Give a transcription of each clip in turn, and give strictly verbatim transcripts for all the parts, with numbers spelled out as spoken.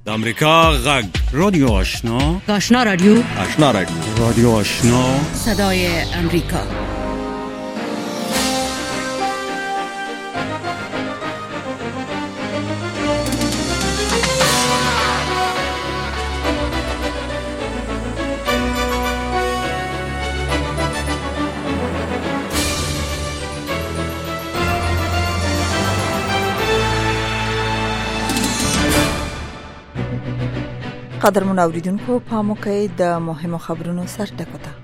د امریکا غږ رادیو آشنا آشنا رادیو آشنا رادیو رادیو آشنا صدای امریکا. قدرمن اوریدونکو پام وکړئ د مهمو خبرونو سرټکو ته.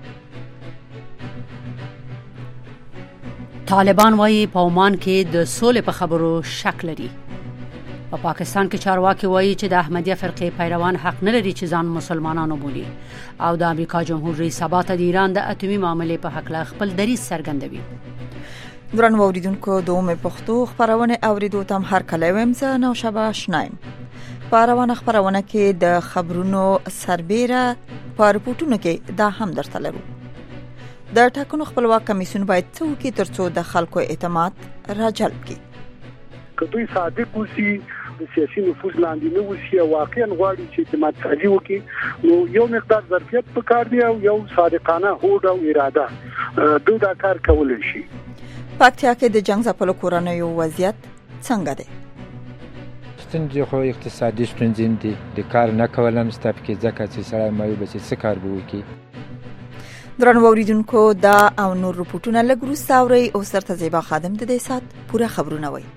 طالبان وايي په عمان کې د سولې په خبرو شک لري. په پا پاکستان کې چارواکي وايي چې د احمدیه فرقې پیروان حق نه لري چې ځان مسلمانانو بولي، او د امریکا جمهور رئیس سبا ته د ایران د اټومي معاملې په حق له خپل دریځ څرګندوي. درنو اوریدونکو د اومه پښتو خبرونه اوریدو تم هر کله ویم زه نو شبا شنایم. په روانه خبرونه کې د خبرونو سربېره په رپورټونو کې دا هم درته لرو. د ټاکنو خپلواک کمیسیون باید څه وکړي ترڅو د خلکو اعتماد راجلب کړي. که دوی صادق اوسي، د سیاسي نفوذ لاندې نه اوسي او واقعا غواړي چې اعتماد سازي وکړي، نو یو مقدار ظرفیت پکار دی او یو صادقانه هوډ او اراده دوی دا کار کولی شي. پکتیا کې د جنگ ځپلو کورنیو وضعیت څنګه دی؟ ستونزې خو اقتصادي ستونزې دي، د کار نه کول هم ستا پکې ځکه چې سړی معیوبه چې څه کار به وکړي. درنو اوریدونکو دا او نور رپورټونه لږ وروسته اورئ. اوس درته زیبا خادم د دې سات پوره خبرونه وایي.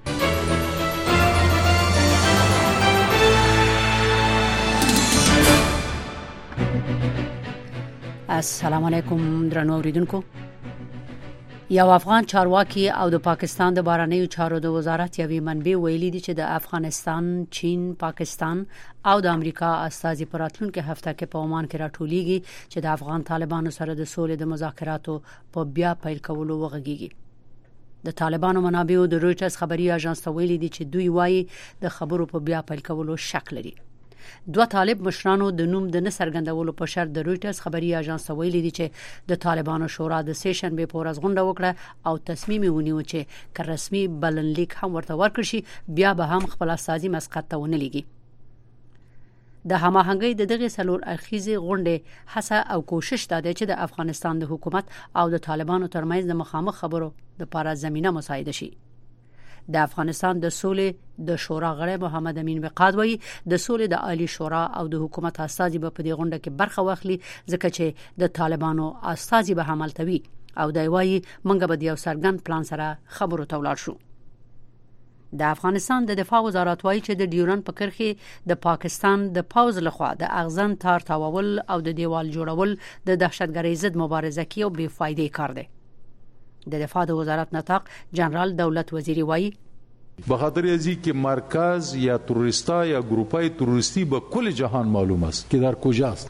السلام علیکم درنو اوریدونکو. یو افغان چارواکي او د پاکستان د بهرنیو چارو د وزارت یوې منبع ویلي دي چې د افغانستان، چین، پاکستان او د امریکا استازي په راتلونکي هفته کې په عمان کې راټولېږي چې د افغان طالبانو سره د سولې د مذاکراتو په بیا پیل کولو وغږیږي. د طالبانو منابعو د رويټرز خبري اژانس ته ویلي دي چې دوی وایي د خبرو په بیا پیل کولو شک لري. دوه طالب مشرانو د نوم د نسرګندولو په شرط د رويټرز خبري اژانس ته ویلي دي چې د طالبانو شورا د سیشن به پورز غونډه وکړه او تصمیم ونیو چې که رسمي بلنلیک هم ورته ورکړي شي بیا به هم خپل استازي مسقط ته ونه لګي. د هماهنګۍ د دغه سلور اخیزي غونډه هڅه او کوشش ده چې د افغانستان د حکومت او د طالبانو ترمنځ د مخامخ خبرو د لپاره زمينه مساعده شي. د افغانستان د سولې د شورا غړی محمد امین بقاد وایي د سولې د عالی شورا او د حکومت استازي به په دې غونډه کې برخه واخلي ځکه چې د طالبانو استازي به عمل کوي او د وایي منګه به یو سرګن پلان سره خبرو ته ولاړ شو. د افغانستان د دفاع وزارت وایي چې د ډیورن په کرښه د پاکستان د پاوز لخوا د اغزن تار تاول او د دیوال جوړول د دهشتګرۍ ضد مبارزه کې او بے فایده کار دی. د دفاع د وزارت نطاق جنرال دولت وزیری وایي به خاطر ازی که مرکز یا تروریستا یا گروپای تروریستی به کل جهان معلوم است که در کجاست.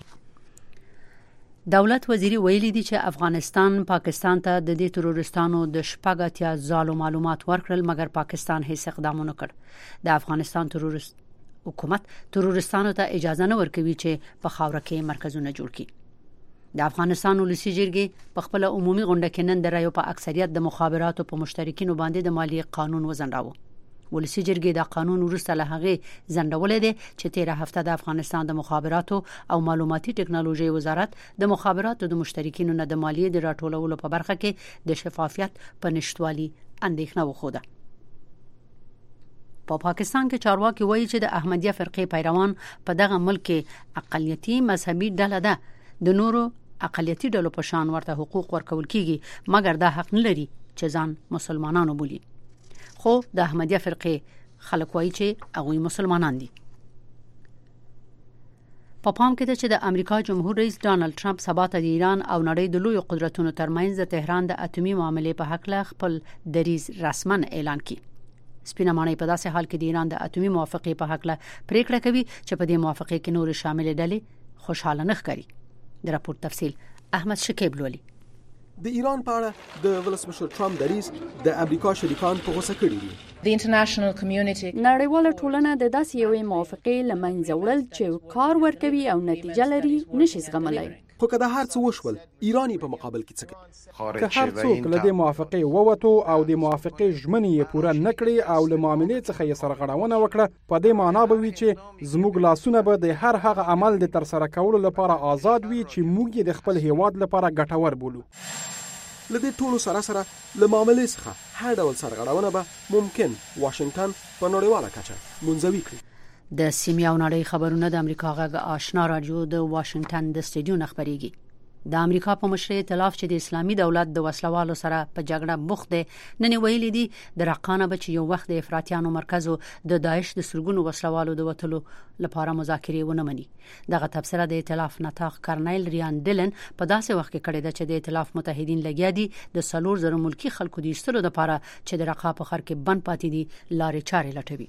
دولت وزیری ویلي دي چې افغانستان پاکستان ته د دې تروریستانو د شپږ اتیا زالو معلومات ورکړل مګر پاکستان هیڅ اقدام نه کړ. د افغانستان تروریست حکومت تروریستانو ته اجازه نه ورکوي چې په خاور کې مرکزونه جوړ کړي. د افغانستان ولسی جرګې په خپل عمومي غونډه کې نن د رایو په اکثریت د مخابراتو په مشترکینو باندې د مالی قانون وزنډاوه. ولسی جرګې د قانون وروسته له هغه زنډولې دي چې تیره هفته د افغانستان د مخابراتو او معلوماتي ټکنالوژي وزارت د مخابراتو د مشترکینو نه د مالیې د راټولولو په برخه کې د شفافیت په نشټوالي اندېښنه وښوده. په پا پاکستان کې چارواکي وایي چې د احمدیه فرقې پیروان په دغه ملک کې اقلیتي مذهبي ډله ده. د نورو اقلیتي ډلو په شان ورته حقوق ورکول کیږي مګر دا حق نه لري چې ځان مسلمانانو بولي. خو د احمدیه فرقې خلک وایي چې هغوی مسلمانان دي. په پام کې ده چې د امریکا جمهور رئیس ډانلډ ټرمپ سبا ته د ایران او نړۍ د لوی قدرتونو ترمنځ د تهران د اټومي معاملې په حق له خپل دریځ رسماً اعلان کړي. سپینه ماڼۍ په داسې حال کې د ایران د اټومي موافقې په حق له پریکړه کوي چې په دې موافقې کې نور شامل ډلې خوشاله نه ښکاري. د راپور تفصیل احمد شکیب لولي. د ایران په اړه د ولسمشر ټرمپ دریځ د امریکا شریکان په غوسه کړي دي. The international community نړیواله ټولنه د داسې یوې موافقې لمنځه وړل چې کار ورکوي او نتیجه لري نشي زغملای. خو که د هر څه وشول ایران په مقابل کې څه کوي؟ که هر څوک له دې موافقې ووتو او د موافقې ژمنې یې پوره نه کړي او له معاملې څخه یې سرغړونه وکړه، په دې معنا به وي چې زموږ لاسونه به د هر هغه عمل د ترسره کولو لپاره آزاد وي چې موږ یې د خپل هیواد لپاره ګټور بولو. لدې ټولو سره سره له معاملې څخه هر ډول سرغړونه به ممکن واشنگټن په نړیواله کچه منځوي کړي. د سیمې او نړۍ خبرونه د امریکا غږ آشنا رادیو د واشنگټن د سټډیو نه خبريږي. د امریکا په مشرۍ ائتلاف چې د اسلامي دولت د وسلوالو سره په جګړه بوخت دی، نن ویلي دي د رقانه به چې یو وخت د افراطیانو مرکز د داعش د سرګونو وسلوالو د وټلو لپاره مذاکرې ونه مني. دغه تبصره د ائتلاف نطاق کرنیل ریان ډیلن په داسې وخت کې کړې ده چې د ائتلاف متحدین لګیا دي د څلور زره ملکی خلکو د ایستلو لپاره چې د رقابت په خر کې بند پاتې دي لارې چارې لټوي.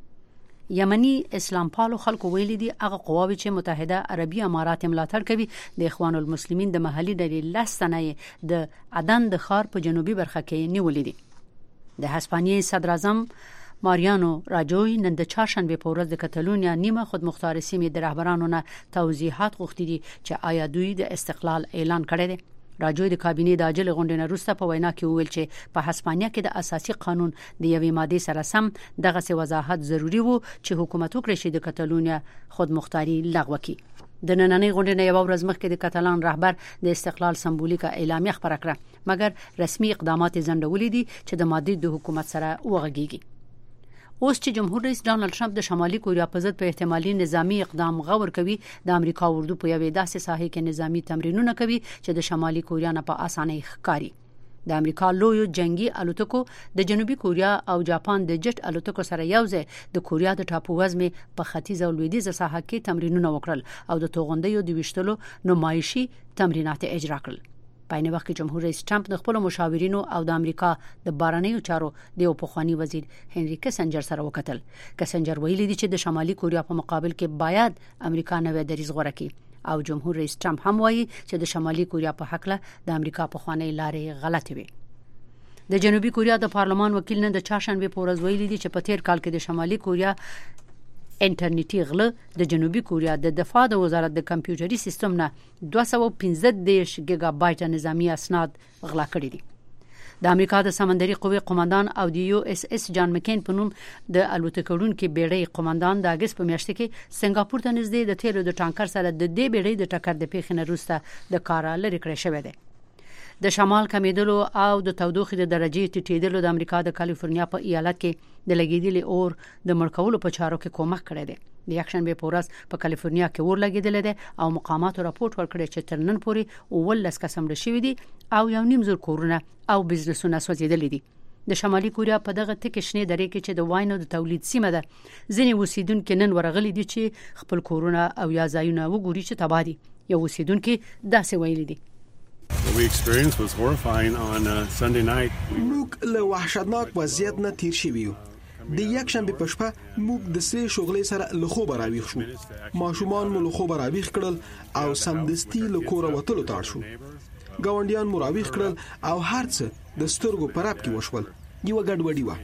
یمنی اسلام پالو خلکو ویلي دي هغه قواوی چې متحده عربی امارات ملاتړ کوي د اخوان المسلمین د محلي ډلې لسنه د عدن د خار په جنوبي برخه کې نیولې دي. د هسپانیې صدر اعظم ماریانو راجوی نن د چهارشنبه په ورځ د کتالونیا نیمه خودمختار سیمې د رهبرانو نه توضیحات غوښتي دي چې آیا دوی د استقلال اعلان کړی دی. راجوی د کابینې د عاجل غونډې نه وروسته په وینا کې وویل چې په هسپانیا کې د اساسي قانون د یوې ماده سره سم دغه څه وضاحت ضروری وو چې حکومت وکړي چې د کتالونیا خودمختاري لغوه کړي. د نننۍ غونډې نه یو ورځ مخکې د کتالان رهبر د استقلال سمبولیکه اعلامیه خبره کړه، مګر رسمي اقدامات ځنډولې دي چې د ماده د حکومت سره وغږیږي. اوس چې جمهور رئیس ډانلډ ټرمپ د شمالي کوریا په ضد په احتمالي نظامی اقدام غور کوي، د امریکا اردو په یوې داسې ساحې کې نظامی تمرینونه کوي چې د شمالي کوریا نه په اسانۍ ښکاري. د امریکا لوی جنگي الوتکو د جنوبي کوریا او جاپان د جټ الوتکو سره یوځای د کوریا د ټاپو وزمې په ختیځ او لویدیځ ساحه کې تمرینونه وکړل او د توغندیو د وشتلو نمایشي تمرینات اجرا کړل. په عین وخت کې جمهور رئیس ټرمپ د خپل مشاورینو او د امریکا د بارنیو چارو د یو پخوانی وزیر هنري کسنجر سره وکتل. کسنجر ویلي دی چې د شمالي کوریا په مقابل کې باید امریکا نوې دریځ غوره کړي او جمهور رئیس ټرمپ هم وایي چې د شمالي کوریا په حق له د امریکا په خوانی لارې غلطه وي. د جنوبي کوریا د پارلمان وکیل نن د چهارشنبه په ورځ ویلي دی چې په تیر کال کې د شمالي کوریا انټرنیټي غله د جنوبي کوریا د دفاع د وزارت د کمپیوټري سیستم نه دوه سوه او پنځه دېرش ګیګا بایټ نظامی اسناد غلا کړي دي. د امریکا د سمندري قوې قوماندان او د یو اس اس جان مکین په نوم د الوتکړون کې بیړۍ قوماندان د اگست په میاشت کې سنگاپور ته نږدې د تیلو د ټانکر سره د دې بیړۍ د ټکر د پیښې نه وروسته د کار لري کړی شوی دی. د شمال کمیدلو او د تودوخې د درجه ټیټېدلو د امریکا د کالیفورنیا په ایالت کې د لګیدلې اور د مړکولو په چارو کې کومک کړی دی. د یکشنبه په ورځ په کالیفورنیا کې اور لګیدل دي او مقاماتو راپورټ ورکړی چې تر نن پورې ولس کسم مړ شوی دي او یو نیم زر کورونه او بزنسونه سوځیدل دي. د شمالي کوریا په دغه تکه شنه درې کې چې د واینو د تولید سیمه ده، ځینې اوسیدونکو نن ورغلي دي چې خپل کورونه او یا ځایونه وګوري چې تباہ دي. یو اوسیدونکو داسې ویلي دي: What we experienced was horrifying on uh, Sunday night. موږ له وحشتناک وضعیت نه تیر شوي یو. د یکشنبه په شپه موږ د سری شغلې سره له خوبه راویښ شو. ماشومان مو له خوبه راویښ کړل او سمدستي له کوره وتلو تاړ شو. ګاونډیان مو راویښ کړل او هرڅه د سترګو په راب کې وشول. یو ګډوډي و.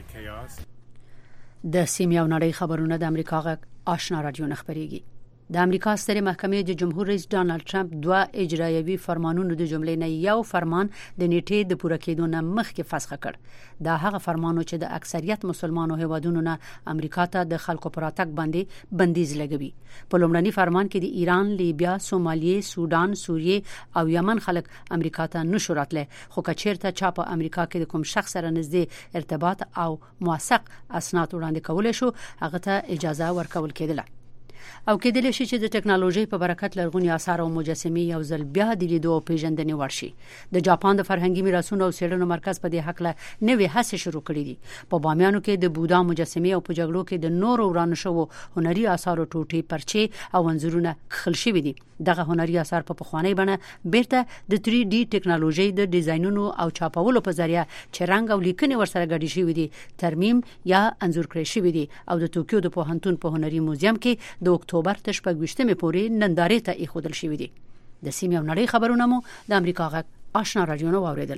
د سیمې او نړۍ خبرونه د امریکا غږ آشنا رادیو نه خبريږي. د امریکا ستره محکمې د جمهور رئیس ډانلډ ټرمپ دوه اجرایوي فرمانونو د جملې نه یو فرمان د نیټې د پوره کېدو نه مخکې فسخ کړ. دا هغه فرمانو چې د اکثریت مسلمانو هیوادونو نه امریکا ته د خلکو پراتګ باندې بندیز لګوي. په لومړني فرمان کې د ایران، لیبیا، سومالیې، سودان، سوریه او یمن خلک امریکا ته نشو راتله، خو کچیرته چا په امریکا کې د کوم شخص سره نږدې ارتباط او موثق اسناد وړاندې کولای شو هغه ته اجازه ورکول کېدله. او کېدل شي چې د ټکنالوژي په برکت لرغونی آثار او مجسمې یو ځل بیا د لیدو او پیژندنې ورشي. د جاپان د فرهنګي میراثونو او څېړنو مرکز په دې حق له نوې هڅې شروع کړې دي. په بامیانو کې د بودا مجسمې او په جګړو کې د نورو ورانه شوو هنري آثارو ټوټې پرچې او انځورونه خل شوي دي. دغه هنري آثار په پخوانی بڼه بیرته د تھری ډي ټکنالوژي د ډیزاینونو او چاپولو په ذریعہ چې رنگ او لیکنې ورسره ګډې شوي دي ترمیم یا انځور کړی شوی دي او د توکیو د پوهنتون په هنري موزیم کې د اکتوبر تشپږویشتمې پورې نندارې ته ایښودل شوی دي. د سیمې او نړۍ خبرونه مو د امریکا غږ آشنا رادیو نو واوریدل.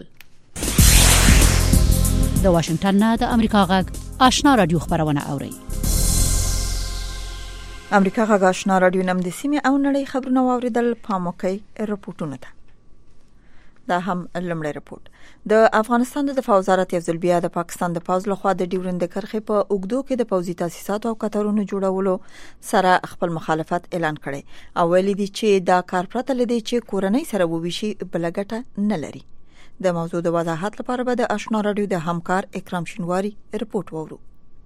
د واشنگټن نه د امریکا غږ آشنا رادیو خبرونه اوري. امریکا غږ آشنا رادیو نم د سیمې او نړۍ خبرونه واوریدل پاموکي رپورټونه ده. دا هم لمړی رپورټ د افغانستان د دفاع وزارت یو ځل بیا د پاکستان د پوځ لخوا د ډیورند کرښې په اوګدو کې د پوځي تاسیساتو او کټارونو جوړولو سره خپل مخالفت اعلان کړي او ویلي دي چې دا کار پرته لدی چې کورنۍ سره وویشي بلګټه نه لري. د موضوع د وضاحت لپاره به د آشنا رادیو د همکار اکرام شینواری رپورټ وورو.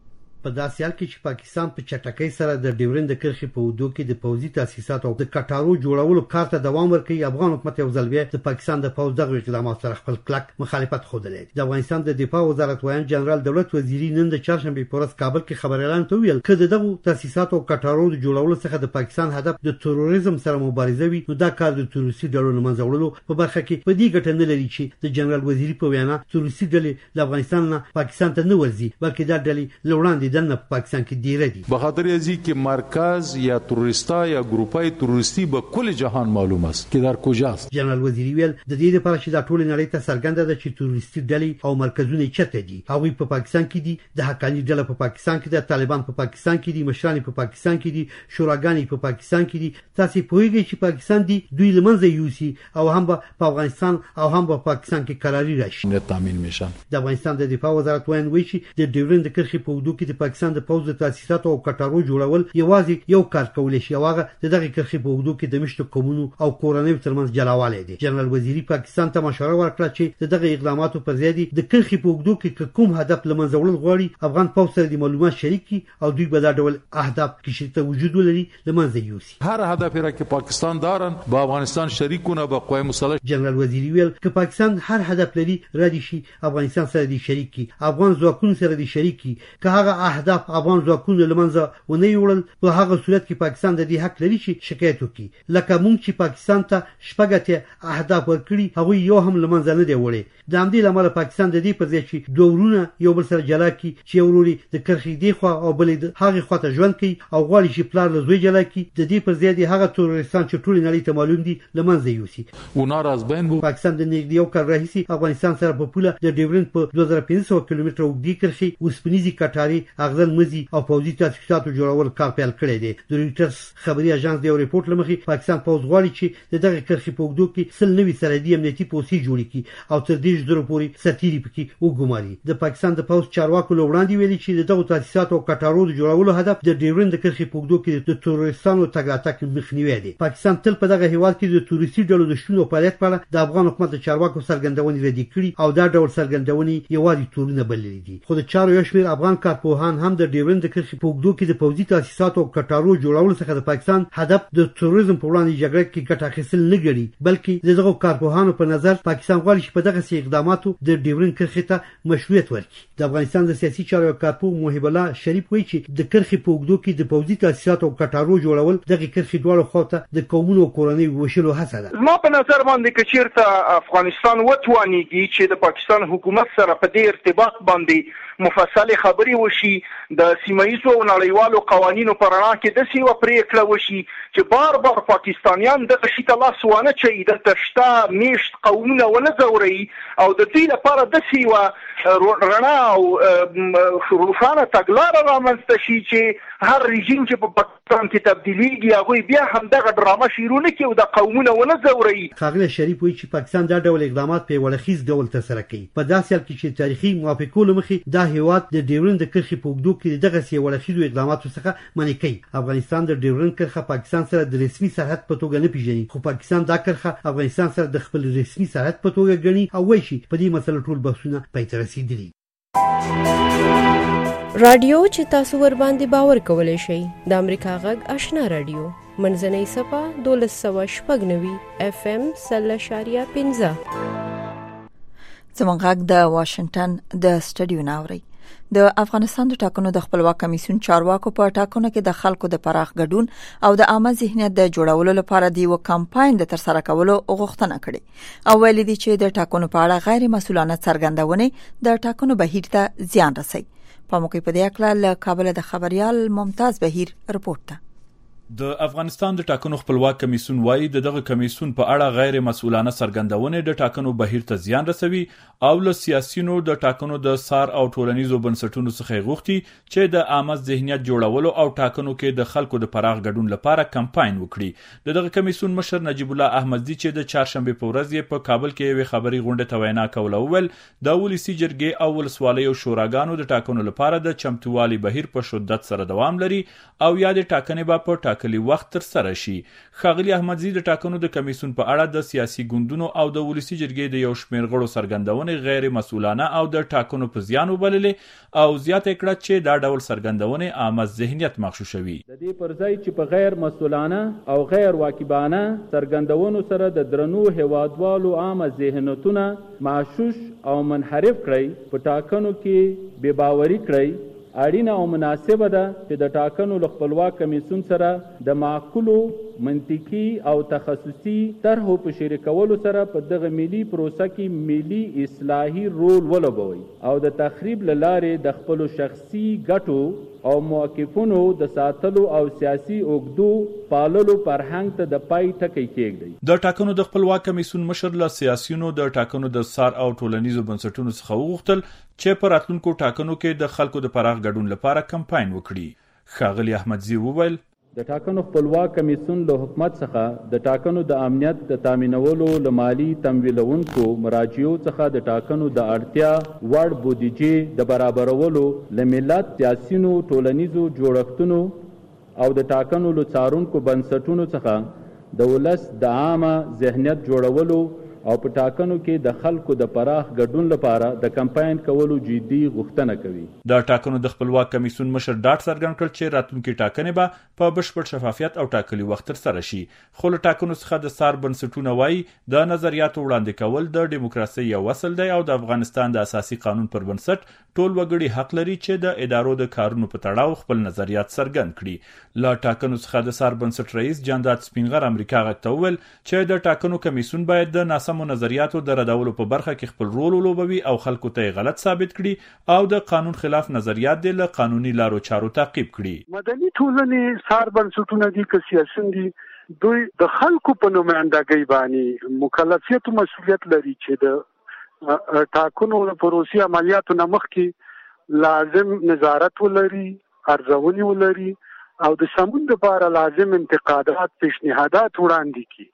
په داسې حال کې چې پاکستان په چټکۍ سره د ډیورند کرښې په اوږدو کې د پوځي تاسیساتو او د کټارو جوړولو کار ته دوام ورکوي، افغان حکومت یو ځل بیا د پاکستان د پوځ دغه اقدامات سره خپل کلک مخالفت ښودلی دی. د افغانستان د دفاع وزارت وایي جنرال دولت وزیری نن د چهارشنبې په ورځ کابل کې خبر اعلان ته ویل چې د دغه تاسیساتو او کټارو د جوړولو څخه د پاکستان هدف د تروریزم سره مبارزه وي، نو دا کار د تروریستي ډلو له منځه وړلو په برخه کې په دې ګټه نه لري چې د جنرال وزیری په وینا تروریستي ډلې د افغانستان نه پاکستان ته نه ورځي، بلکې دا ډلې له وړاندې دننه په پاکستان به خاطر ازی که مرکز یا تروریستا یا گروپای تروریستی به کل جهان معلوم است که در کجاست. جنرال وزیری ویل د دې لپاره چې دا ټول نړۍ ته څرګنده ده چې تروریستي ډلې او مرکزونه چیرته دي. هغوی په پاکستان کې دي، د حقانی ډله په پاکستان کې ده، طالبان په پاکستان کې دي، مشران په پاکستان کې دي، شوراګانې په پاکستان کې دي. تاسو پوهیږئ چې پاکستان دی دوی لمنځه یوسي او هم په افغانستان او هم په پاکستان کې قراری راشي. نه تامین میشن. د افغانستان د دفاع وزارت وایي چې د ډیورند کرښې په اوږدو کې د پاکستان د پوځ تاسیساتو او کټارو جوړول یوازې یو کار کولای شي، هغه د دغه کرښې په اوږدو کې د مشتو قومونو او کورنیو ترمنځ جلاوالی دی. جنرال وزیری پاکستان ته مشوره ورکړه چې د دغه اقداماتو پر ضد د کرښې په اوږدو کې کوم هدف له منځه وړل غواړي، افغان پوځ سره د معلومات شریک کړي او دوی به دا ډول اهداف کې شته وجود ولري له منځه یوسي. هر هدف را که پاکستان دارن با افغانستان شریک کنه با قوای مسلح. جنرال وزیری ویل که پاکستان هر هدف لري ردی شي افغانستان سره د شریک کی، افغان ځواکونو سره د شریک کی، که هغه اهداف افغان ځواکونو له منځه ونه یوړل په هغه صورت کې پاکستان د دې حق لري چې شکایت وکړي. لکه مونږ چې پاکستان ته شپږ اهداف ورکړي هغه یو هم له منځه نه دی وړي. د همدې لامل پاکستان د دې پر ځای چې دوه ورونه یو بل سره جلا کړي چې وروري د کرښې دی خو او بلې د هغه خواته ژوند کوي او غواړي چې پلار له زوی جلا کړي، د دې پر ځای هغه تروریستان چې ټول نړۍ ته معلوم دي له منځه یوسي. اونا راز بین بو پاکستان د نږدې یو کال راهیسې افغانستان سره په پوله د ډیورند په دوه زره پنځه سوه کیلومتره اوږدې کرښې اوسپنیزې کټارې، اغزن مزي او پوځي تاسیساتو جوړول کار پیل کړی دی. د رویټرز خبري اژانس د یو ریپورت لمخې پاکستان پوځ غواړي چې د دغه کرښې په اوږدو کې سل نوي سرحدي امنیتي پوستې جوړې کړي او تر دېرش زرو پورې سرتیري پکې وګماري. د پاکستان د پوځ چارواکو له وړاندې ویلي چې دغه تاسیسات او کټارو د جوړولو هدف د ډیورند کرښې په اوږدو کې د تروریستانو تګ راتګ مخنیوی دی. پاکستان تل په دغه هیواد کې د تروریستي ډلو د شتون او فعالیت په اړه د افغان حکومت د چارواکو څرګندونې ردې کړي او دا ډول څرګندونې یوازې تورونه بللي دي. خو د چارو یو شمېر افغان کارپوهان هم د ډیورند کرښې په اوږدو کې د پوځي تاسیساتو او کټارو جوړولو څخه د پاکستان هدف د تروریزم په وړاندې جګړه کې ګټه اخیستل نه ګڼي، بلکې دغه کارپوهانو په نظر پاکستان غواړي چې په دغه سي اقداماتو د ډیورند کرښې ته مشروعیت ورکړي. د افغانستان د سیاسي چارو کارپوه محب الله شریف وایي چې د کرښې په اوږدو کې د پوځي تاسیساتو او کټارو جوړول دغه کرښې دواړو خواته د قومونو او کورنیو وشلو هڅه ده. ما په نظر باندې که چیرته افغانستان وتوانیږي چې د پاکستان حکومت سره په دې ارتباط باندې مفصل خبري وشي، د سیمایي او نړیوالو قوانینو پر رڼا کې د سیوا پریکړه وشي چې بار بار پاکستانیان د شي ته لاس ونه چي د تشتا میشت قومونه ونه زوري او د دې لپاره د سیوا رڼا او روښانه تګلاره رامنځته شي چې هر رژیم چې په پاکستان کې تبدیلیږي هغه بیا هم دغه ډرامه شیرونه کوي او د قومونه ونه زوري. خاغله شریف وایي چې پاکستان دا ډول اقدامات په ولخیز ډول ترسره کوي په داسې حال کې چې تاریخي موافقو لمخې دا هیواد د ډیورند کرښې په اوږدو کې دغه سي ولخیزو اقداماتو څخه منع کوي. افغانستان د ډیورند کرښه پاکستان سره د رسمي سرحد په توګه نه پیژني، خو پاکستان دا کرښه افغانستان سره د خپل رسمي سرحد په توګه ګڼي او وایي چې په دې مسله ټول بحثونه پای ته رسیدلي. رادیو چې تاسو ور باندې باور کولای شئ د امریکا غږ آشنا رادیو منځنۍ صفه دولس سوه شپږ نوي اف ام سل اشاریه پنځه. زموږ غږ د واشنگټن د سټډیو ناوړي. د افغانستان د ټاکنو د خپلواک کمیسیون چارواکو په ټاکنو کې د خلکو د پراخ ګډون او د عامه ذهنیت د جوړولو لپاره د یو کمپاین د ترسره کولو غوښتنه کړې او ویل دي چې د ټاکنو په اړه غیر مسؤلانه څرګندونې د ټاکنو بهیر ته زیان رسوي. په موقع په دې اړه له کابل د خبريال ممتاز بهیر رپورټ ده. د افغانستان د ټاکنو خپلواک کمیسیون وایي د دغه کمیسیون په اړه غیر مسؤلانه څرګندونې د ټاکنو بهیر ته زیان رسوي او له سیاسيونو د ټاکنو د سار او ټولنیزو بنسټونو څخه غوښتي چې د عامه ذهنیت جوړولو او ټاکنو کې د خلکو د پراخ ګډون لپاره کمپاین وکړي. د دغه کمیسیون مشر نجیب الله احمدزي چې د چهارشنبه په ورځ یې په کابل کې یوې خبري غونډه ته وینا کوله وویل د ولسی جرګې او ولسوالیو شوراګانو د ټاکنو لپاره د چمتووالي بهیر په شدت سره دوام لري او یا د ټاکنې به په ټاکلي وخت تر سره شي. ښاغلي احمدزي د ټاکنو د کمیسیون په اړه د سیاسي ګوندونو او د ولسی جرګې د یو شمېر غړو څرګندونې غیر مسؤلانه او د ټاکنو په زیان وبللې او زیاته کړه چې دا ډول څرګندونې عامه ذهنیت مغشوشوي. د دې پر ځای چې په غیر مسؤلانه او غیر واکبانه څرګندونو سره د درنو هیوادوالو عامه ذهنیتونه معشوش او منحرف کړی، په ټاکنو کې بې باوري کړی، اړینه او مناسبه ده چې د ټاکنو له خپلواک کمیسیون سره د معقولو منطقي او تخصصي طرحو په شریکولو سره په دغه ملي پروسه کې ملي اصلاحي رول ولوبوي او د تخریب له لارې د خپلو شخصي ګټو او موقفونو د ساتلو او سیاسي اوږدو پاللو فرهنګ ته د پای ټکی کېږدي. د ټاکنو د خپلواک کمیسیون مشر له سیاسيونو د ټاکنو د سار او ټولنیزو بنسټونو څخه وغوښتل چې په راتلونکو ټاکنو کې د خلکو د پراخ ګډون لپاره کمپاین وکړي. ښاغلي احمدزي وویل د ټاکنو خپلواک کمیسیون له حکومت څخه د ټاکنو د امنیت د تامینولو له مالی تمویلونکو مراجعو څخه د ټاکنو د اړتیا وړ بودیجې د برابرولو له ملت سیاسيونو ټولنیزو جوړښتونو او د ټاکنو له څارونکو بنسټونو څخه د ولس د عامه ذهنیت جوړولو او په ټاکنو کې د خلکو د پراخ ګډون لپاره د کمپاین کولو جدي غوښتنه کوي. د ټاکنو د خپلواک کمیسیون مشر ډاټ څرګند کړ چې راتلونکي ټاکنې به په بشپړ شفافیت او ټاکلي وخت تر سره شي. خو له ټاکنو څخه د سار بنسټونه وایي د نظریاتو وړاندې کول د دیموکراسي یو اصل دی او د افغانستان د اساسي قانون پر بنسټ ټول وګړي حق لري چې د ادارو د کارونو په تړاو خپل نظریات څرګند کړي. له ټاکنو څخه د سار بنسټ رئیس جانداد سپینغر امریکا غږ ته وویل چې د ټاکنو کمیسیون باید د ناسمو نظریاتو د ردولو په برخه کې خپل رول ولوبوي او خلکو ته غلط ثابت کړي او د قانون خلاف نظریات د له قانوني لارو چارو تعقیب کړي. مدني ټولنې سار بنسټونه دي که سیاسيون دي، دوی د خلکو په نمائندګۍ باندې مکلفیت او مسؤلیت لري چې د ټاکنو پروسې عملیاتو نه مخکې لازم نظارت ولري، ارزونې ولري او د سمون لپاره لازم انتقادات پیشنهادات وړاندې کړي.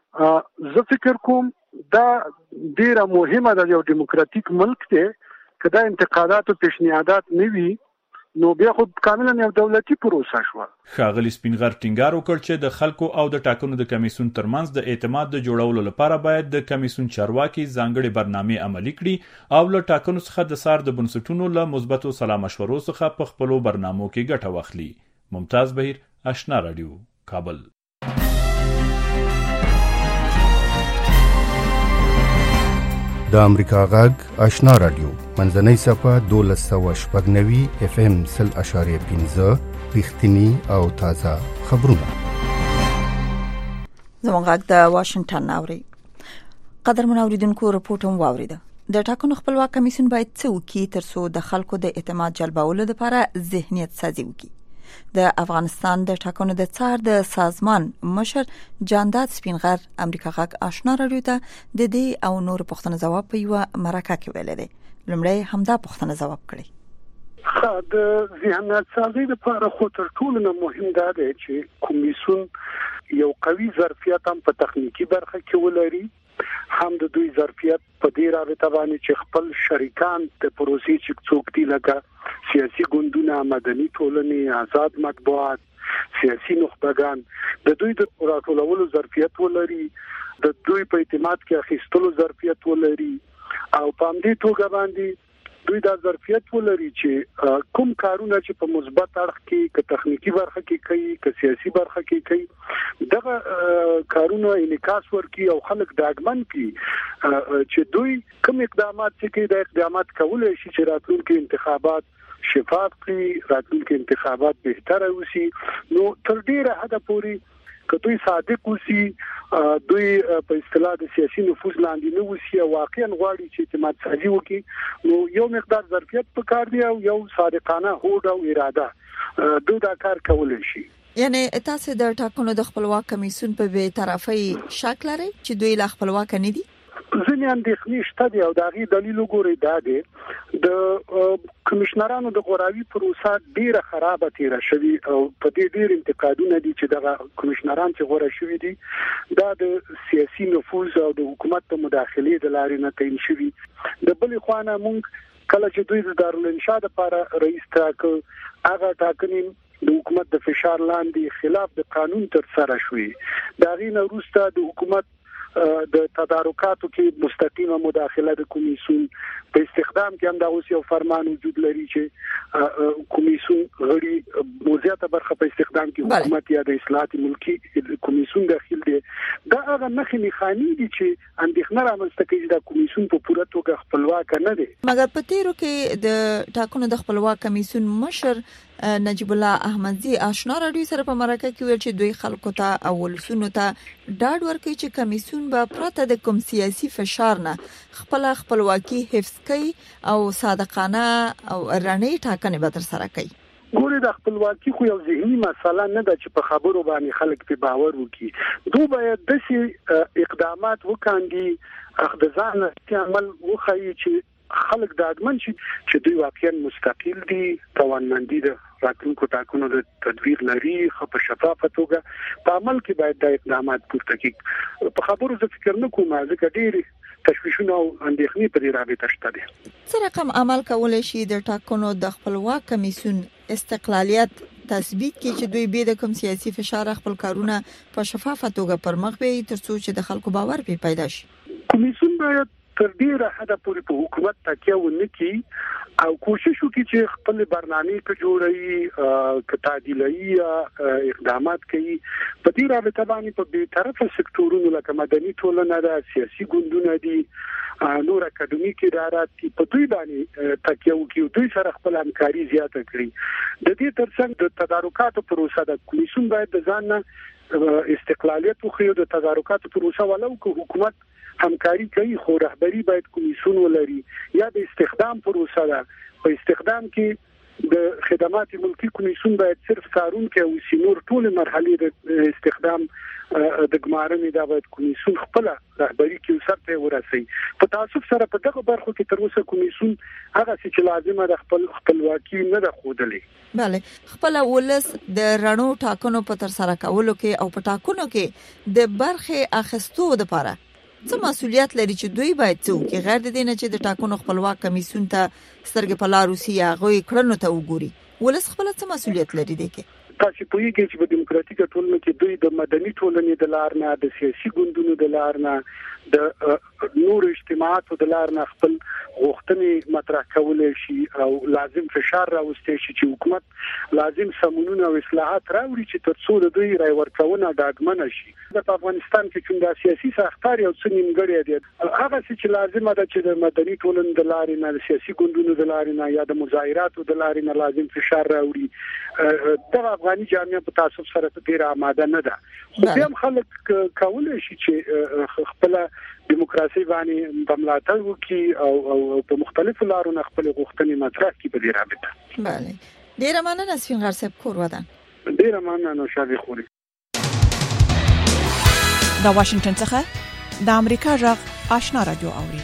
زه فکر کوم دا ډیره مهمه ده. یو دیموکراتیک ملک دی، که دا انتقادات او پیشنهادات نه وي نو بیا خو کاملا یو دولتي پروسه شوه. ښاغلي سپینغر ټینګار وکړ چې د خلکو او د ټاکنو د کمیسیون ترمنځ د اعتماد د جوړولو لپاره باید د کمیسیون چارواکي ځانګړي برنامې عملي کړي او له ټاکنو څخه د سار د بنسټونو له مثبتو سلا مشورو څخه په خپلو برنامو کې ګټه واخلي. ممتاز بهیر، آشنا رادیو، کابل. د امریکا غږ آشنا رادیو منځنۍ صفه دولس سوه شپږ نوي اف ام سل اشاریه پنځه رښتینی او تازه خبرونه. زموږ غږ د واشنگټن اوري. قدرمن اوریدونکو رپورټ هم واوریده. د ټاکنو خپلواک کمیسیون باید څه وکړي ترڅو د خلکو د اعتماد جلبولو لپاره ذهنیت سازي وکړي. د افغانستان د ټاکنو د څار د سازمان مشر جانداد سپینغر امریکا غږ آشنا رادیو ته د دې او نور پوښتنه ځواب په یو مرکه کې ویل دي. لمړی همدا پوښتنه ځواب کړي. د ذهنیت سازي لپاره خو تر ټولو نه مهم دا دی چې کمیسیون یو قوي ظرفیت هم په تخنیکی برخه کې ولري، هم د دوی ظرفیت په دې رابطه باندې چې خپل شریکان د پروسې چې څوک دي لکه سیاسي ګوندونه، مدني ټولنې، آزاد مطبوعات، سیاسي نخبگان د دوی د راټولولو ظرفیت ولري، د دوی په اعتماد کې اخیستلو ظرفیت ولري او په همدې توګه باندې دوی دا ظرفیت ولري چې کوم کارونه چې په مثبت اړخ کې که تخنیکی برخه کې کوي که سیاسي برخه کې کوي دغه کارونه انعکاس ورکړي او خلک ډاډمن کړي چې دوی کوم اقدامات چې کوي د اقدامات کولای شي چې راتلونکي انتخابات شفاف کړي، راتلونکي انتخابات بهتره وشي. نو تر ډیره حده پورې که دوی صادق وسی، دوی په اصطلاح د سیاسي نفوذ لاندې نه وسی او واقعا غواړي چې اعتماد سازي وکړي، نو یو مقدار ظرفیت پکار دی او یو صادقانه هوډ او اراده دوی دا کار کولای شي. یعنی تاسو د ټاکنو د خپلواک کمیسیون په بې طرفۍ شک لرئ چې دوی لا خپلواک نه دي؟ ځینې اندېښنې شته دي او د هغې دلیل وګورئ دا دی د کمیشنرانو د غوراوي پروسه ډیره خرابه تیره شوې او په دې ډیر انتقادونه دي چې دغه کمیشنران چې غوړه شوي دي دا د سیاسي نفوذ او د حکومت په مداخلې د لارې نه تعین شوي. د بلې خوا نه موږ کله چې دوی د دارالانشا لپاره رئیس ټاکل هغه ټاکنې د حکومت د فشار لاندې خلاف د قانون تر سره شوې. دا غي نه وروسته د حکومت د تدارکاتو کې مستقیمه مداخله د کمیسیون په استخدام کې هم دا اوس یو فرمان وجود لري چې کمیسیون غړي موزیاته برخه په استخدام کې حکومت یا د اصلاحات ملکی کمیسیون داخل دي. دا هغه مخې میخاني دي چې اندېښنه رامنځته کوي چې د کمیسیون په پوره توګه خپلواک نه دي. مګر په تیرو کې د ټاکنو د خپلواک کمیسیون مشر نجیب الله احمدزي آشنا راډیو سره په مرکه کې ویل چې دوی خلکو ته او ولسونو ته ډاډ ورکړي چې کمیسیون به پرته د کوم سیاسي فشار نه خپل خپلواکي حفظ کوي او صادقانه او رڼې ټاکنې به تر سره کوي. ګورې د خپلواکي خو یو ذهني مسله نه ده چې په خبرو باندې خلک په باور وکړي. دوی باید داسې اقدامات وکاندي اخد ځان عمل وخی چې خلک د اډمن چې دوی واقعا مستقل دي، توانمندي ده راتلونکو ټاکنو د تدویر لري، خو په شفافه توګه په عمل کې باید د اقدامات پورته کړي. په خبرو زه فکر نه کوم ځکه ډېری تشویشونه او اندېښنې په دې رابطه شته دي. څه رقم عمل کولای شي د ټاکنو د خپلواک کمیسیون استقلالیت تثبیت کړي چې دوی به د کوم سیاسي فشار خپل کارونه په شفافه توګه پر مخ وړي ترڅو چې د خلکو باور پیدا شي؟ کمیسیون باید تر ډیره حده پورې په حکومت تکیه ونه کړي او کوشش وکړي چې خپل برنامه کې جوړي ک تعدیلي اقدامات کوي. په دې رابطه باندې په دې طرفه سکتورونو لکه مدني ټولنه د سیاسي ګوندونه دي، نور اکاډمیک ادارات په دوی باندې تکیه وکړي، دوی سره خپل همکاري زیاته کړي. د دې ترڅنګ د تدارکاتو پروسه د کمیسیون باید د ځان نه استقلالیت وخیو. د تدارکاتو پروسه ولو که حکومت همکاري کوي خو رهبری باید کمیسیون ولري. یا د استخدام پروسه ده، په استخدام کې د خدمات ملکی کمیسیون باید صرف کارونکو او سینور ټول مرحله د استخدام د ګمارنې دا باید کمیسیون خپل رهبری کې سرته ورسي. په تاسو سره په دغه برخو کې تر اوسه کمیسیون هغه چې لازمه د خپل خپلواکي نه ده خودلې. bale خپل ولس د رڼو ټاکنو په تر سره کولو کې او په ټاکنو کې د برخه اخستو لپاره څه مسؤلیت لري چې دوی باید څوک غیر د دینه چې د ټاکنو خپلواک کمیسیون ته سترګې په لار وسی هغه کړنو ته وګوري؟ ولس خپل څه مسؤلیت لري دی کې؟ تاسو په یوه کې چې په دیموکراتیک ټولنه کې دوی د مدني ټولنې د لار نه، د سیاسي ګوندونو د لار نه، د نور اجتماعاتو د لار نه خپل غوښتنې مطرح کولای شي او لازم فشار راوستي شي چې حکومت لازم سمونونه او اصلاحات راوړي چې ترڅو د دوی رای ورکونه ډاډمنه شي. د افغانستان کې چې د سیاسي ساختار یو څه نیمګړی دی، هغه چې لازم ده چې د مدني ټولنې د لار نه، د سیاسي ګوندونو د لار نه یا د مظاهراتو د لار نه لازم فشار راوړي. د افغاني جامعه په تاسو سره ډیر آماده نه ده. خو هم خلک کولای شي چې خپل دیموکراسي باندې د ملاتړ وکړي او او په مختلفو لارو نه خپل غوښتنې مطرح کړي په دې رابطه. bale ډیر مننه سپین غر صاحب کور ودان. ډیر مننه نو شابه خوري. د واشنگټن څخه د امریکا غږ آشنا رادیو اوري.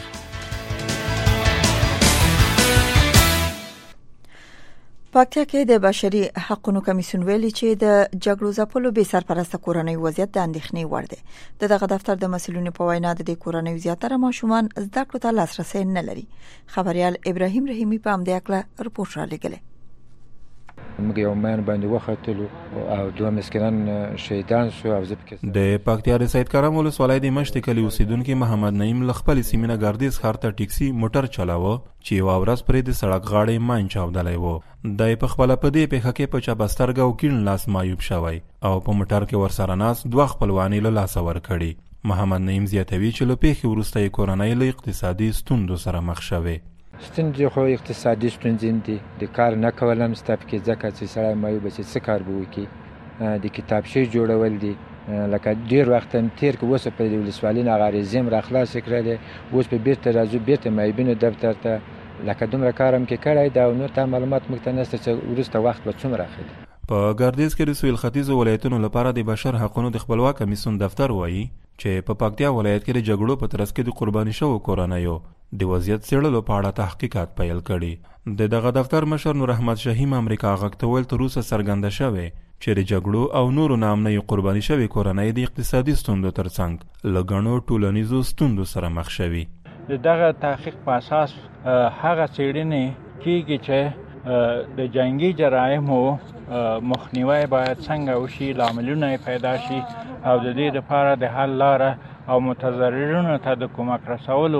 پکتیا کې د بشري حقوقو کمیسیون ویلي چې د جګړو ځپلو به سرپرسته کورنۍ وضعیت د اندېښنې وړ دی. دغه دفتر د مسؤلینو په وینا د دې کورنۍ زیاتره ماشومان زده کړو ته لاسرسي نه لري. خبريال ابراهیم رحیمی په امده اکله رپورټ را لګله. موږ یو مان باندې وختلو او دوه مسکینان شهیدان شو. او ځکه د پکتیا د سید کرم ولسوالۍ د مشت کلی اوسیدونکو محمد نعیم لخپل سیمینه ګردیز خار ته ټیکسي موټر چلاوه چې یو ورځ پرې د سړک غاړې مان چاودلای وو. د په خپل په دې په حق په چا بسترګه او کین لاس مایوب شوی او په موټر کې ورسره ناس دوه خپلوانی له لاس ور کړي. محمد نعیم زیاتوي چې له پیښې وروسته کورنۍ له اقتصادي ستوندو سره مخ شوه. ستونزې خو اقتصادي ستونزې دي. د کار نه کولم ستاپ کې ځکه چې سړی مایوب چې څه کار به وکړي. د کتابچې جوړول دي لکه ډیر وخت تیر کې وسه په ولسوالۍ نه غریزم را خلاص کړل. اوس په بیرته راځو بیرته مایبینو دفتر ته لکه دومره کارم کې کړای دا نو ته معلومات مکتنسته چې ورسته وخت به څومره اخلي. په ګردیز کې د سویل ختیځو ولایتونو لپاره د بشر حقوقو د خپلواک کمیسیون دفتر وایي چې په پکتیا ولایت کې د جګړو په ترڅ کې د قرباني شوو کورنیو د وضعیت څېړلو په اړه تحقیقات پیل کړي. د دغه دفتر مشر نور احمد شهیم امریکا غږ ته ویل تر اوسه څرګنده شوې چې د جګړو او نورو ناامنیو قرباني شوې کورنۍ د اقتصادي ستونزو ترڅنګ له ګڼو ټولنیزو ستونزو سره مخ شوي. د دغه تحقیق په اساس هغه څېړنې کیږي چې د جنگي جرایمو مخنیوی باید څنګه وشي، لاملونه پیدا شي او د دې لپاره د حل لاره او متضررینو ته د کمک رسولو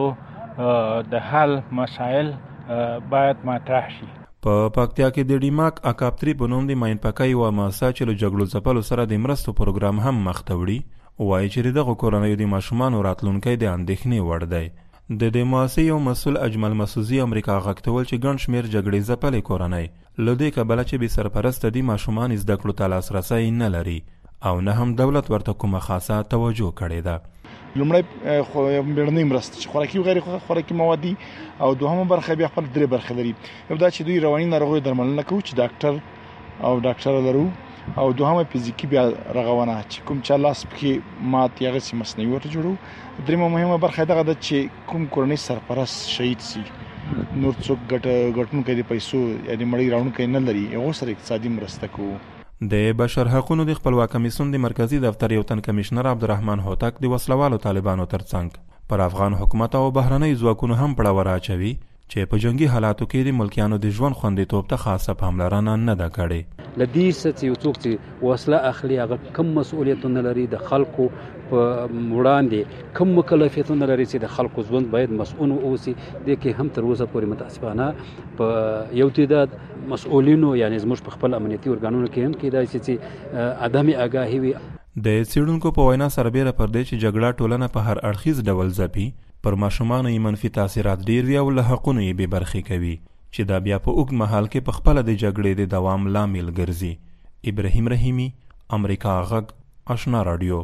د حل مسایل باید مطرح شي. په پکتیا کې د ډیماک اکاپتری په نوم د ماین پکای و مؤسسه چې له جګړو ځپلو سره د مرستو پروګرام هم مخ ته وړي وایي چې دغه کورنیو د ماشومانو راتلونکی د اندېښنې وړ دی. د دې مؤسسې یو مسؤل اجمل مسعودي امریکا غږ ته ویل چې ګڼ شمېر جګړې ځپلې کورنۍ له دې کبله چې بې سرپرسته دي ماشومان زده کړو ته لاسرسی نه لري او نه هم دولت ورته کومه خاصه توجه کړې ده. لومړی خو بیړنۍ مرستې چې خوراکي او غیر خوراکي موادي او دوهمه برخه بیا خپل درې برخې لري. یو دا چې دوی رواني ناروغیو درملنه کوي چې ډاکټر او ډاکټر لرو او دوهمه فزیکی بیا رغونه چې کوم چې لاس پکې مات یا غسی مصنوعي ورته جوړو. دریمه مهمه برخه دا ده چې کوم کورنۍ سرپرست شهید سي نور څوک ګټ ګټونکي د پیسو یا د مړی راوړونکي نه لري هغه سره اقتصادي مرسته کوو. د بشر حقوقو د خپلواک کمیسیون د مرکزی دفتر یو تن کمشنر عبدالرحمن هوتک د وسلوالو طالبانو ترڅنګ پر افغان حکومت او بهرنۍ ځواکونو هم پړاور اچوي چې په جنگي حالاتو کې د ملکیانو د ژوند خوندیتوب ته خاصه پاملرنه نه ده کړې. لدې څه یو څوک چې وسله اخلي هغه کم مسؤلیتونه لري د خلکو په وړاندې کم مکلفیتونه لري چې د خلکو ژوند باید مسؤل اوسي. د کې هم تر اوسه پورې متاسفانه په یو تعداد مسؤلینو یعنی زموږ په خپل امنیتي ارګانونو کې هم کېدای شي چې عدم آگاهي وي. د څېړونکو په وینا سربیره پر دې چې جګړه ټولنه په هر اړخیز ډول ځپي پر ماشومانو یې منفي تاثیرات ډیر وي او له حقونو یې بې برخې کوي چې دا بیا په اوږد مهال کې په خپله د جګړې د دوام لامل ګرځي. ابراهیم رحیمي امریکا غږ آشنا رادیو.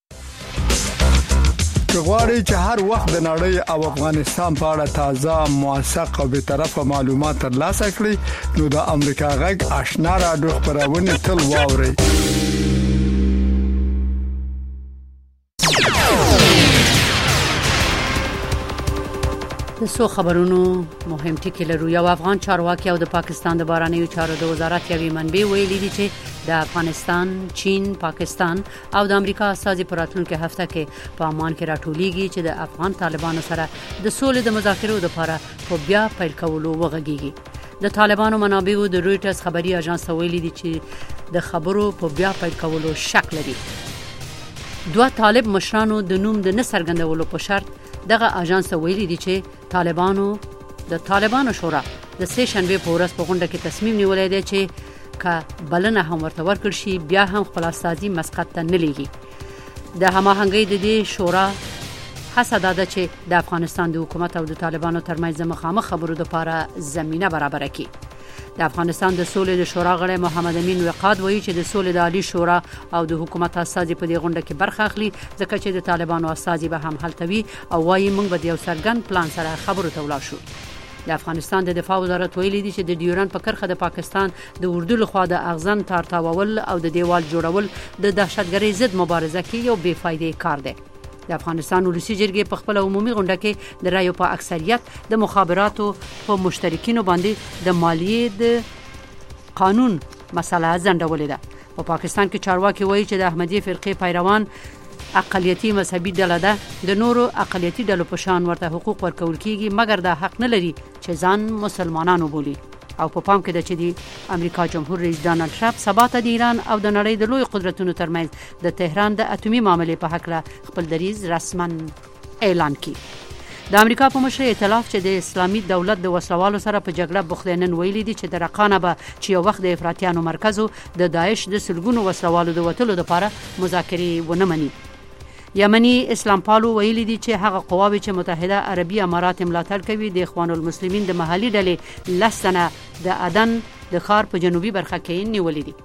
که غواړئ چې هر وخت د نړۍ او افغانستان په اړه تازه موثق او بیطرفه معلومات ترلاسه کړئ نو د امریکا غږ آشنا رادیو خبرونه تل واورئ. د سو خبرونو مهم ټکی لرو. یو افغان چارواکي او د پاکستان د بهرنیو چارو د وزارت یوې منبع ویلي دي چې د افغانستان، چین، پاکستان او د امریکا استازي په راتلونکي هفته کې په عمان کې راټولېږي چې د افغان طالبانو سره د سولې د مذاکرو لپاره په بیا پیل کولو وغږیږي. د طالبانو منابعو د رويټرز خبري اژانس ویلي دي چې د خبرو په بیا پیل کولو شک لري. دوه طالب مشرانو د نوم د نسرګندولو په شرط دغه اژانس ویلي دي چې طالبانو د طالبانو شورا د سه شنبه په ورځ په غونډه کې تصمیم نیولای دی چې که بلنه هم ورته ورکړ شي بیا هم خپل استازي مسقط ته نه لیږي. د هماهنګۍ د دې شورا هڅه ده چې د افغانستان د حکومت او د طالبانو ترمنځ د مخامخ خبرو لپاره زمينه برابر کړي. د افغانستان د سولې د شورا غړی محمد امین وقاد وایي چې د سولې د عالی شورا او د حکومت استازي په دې غونډه کې برخه اخلي ځکه چې د طالبانو استازي به هم هلته وي او وایي موږ به د یو څرګند پلان سره خبرو ته ولاړ شو. د افغانستان د دفاع وزارت ویلي دي چې د ډیورند په کرښه د پاکستان د اردو لخوا د اغزن تارتاول او د دیوال جوړول د دهشتګرۍ ضد مبارزه کې یو بې فایدې کار دی. د افغانستان ولسی جرګې په خپل عمومي غونډه کې د رایو په اکثریت د مخابراتو په مشترکینو باندې د مالیې د قانون مسله ځنډولې ده. په پاکستان کې چارواکي وایي چې د احمدي فرقې پیروان اقلیتي مذهبي ډله ده، د نورو اقلیتي ډلو په شان ورته حقوق ورکول کیږي مګر دا حق نه لري چې ځان مسلمانانو بولي. او په پام کې ده چې د امریکا جمهور رئیس ډانلډ ټرمپ سبا ته د ایران او د نړۍ د لوی قدرتونو ترمنځ د تهران د اټومي معاملې په حق له خپل دریځ رسما اعلان کړي. د امریکا په مشرۍ ائتلاف چې د اسلامي دولت د وسلوالو سره په جګړه بوخت نن ویلي دي چې د رقانه به چې یو وخت د افراطیانو مرکزو د داعش د سلګونو وسلوالو د وټلو لپاره مذاکرې ونه مني. یمنی اسلام پالو ویلي دي چې هغه قواوی چې متحده عربي امارات ملاتړ کوي د اخوان المسلمین د محلي ډلې لسنه د عدن د ښار په جنوبي برخه کې نیولې دي.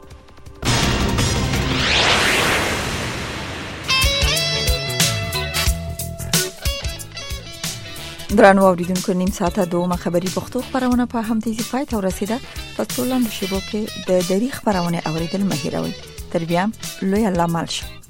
درنو اوریدونکو نیم ساعته دومه خبری پښتو خبرونه په هم تیزی پای ته ورسیده. په ټولنه شبکې د دری خبرونه اوریدل مهیروي. تر بیا لوی الله مالشه.